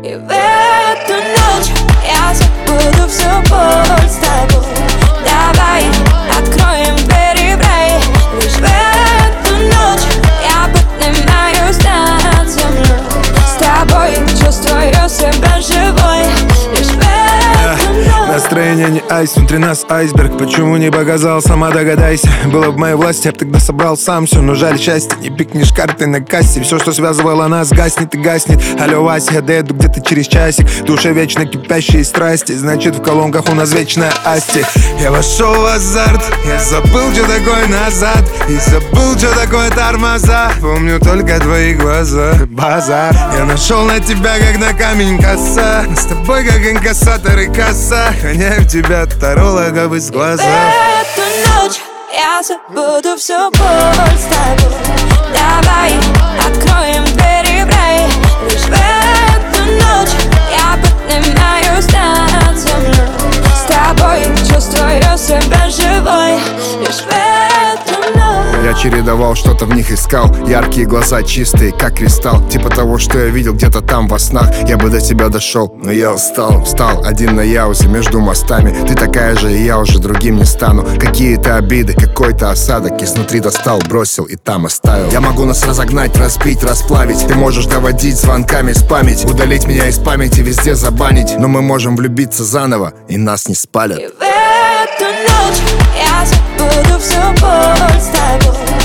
И в эту ночь я забуду всю боль с тобой. Давай откроем двери в рай. Лишь в эту ночь я поднимаюсь над землей. С тобой чувствую себя живой. Лишь в эту ночь. Настроение не айс, внутри нас айсберг. Почему не показал, сама догадайся. Было в моей власти, я б тогда собрал сам все. Но жаль счастье, не пикнешь карты на кассе. Все, что связывало нас, гаснет и гаснет. Алло, Вася, я доеду где-то через часик. В душе вечно кипящие страсти. Значит, в колонках у нас вечная асти. Я вошел в азарт, я забыл, что такое назад. И забыл, что такое тормоза. Помню только твои глаза. Базар. Я нашел на тебя, как на камень коса. Мы с тобой, как инкассатор и касса. Гоняю тебя тарологов из глаза. В эту ночь я забуду всю боль с тобой. Давай откроем двери в рай. Лишь в эту ночь я поднимаюсь над землей. С тобой чувствую себя живой. Лишь в эту ночь. Я чередовал, что-то в них искал. Яркие глаза, чистые, как кристалл. Типа того, что я видел где-то там во снах. Я бы до тебя дошел, но я устал. Встал один на яузе между мостами. Ты такая же, и я уже другим не стану. Какие-то обиды, какой-то осадок. Изнутри достал, бросил и там оставил. Я могу нас разогнать, разбить, расплавить. Ты можешь доводить звонками, спамить. Удалить меня из памяти, везде забанить. Но мы можем влюбиться заново, и нас не спалят. И в эту ночь я забуду всю боль с тобой.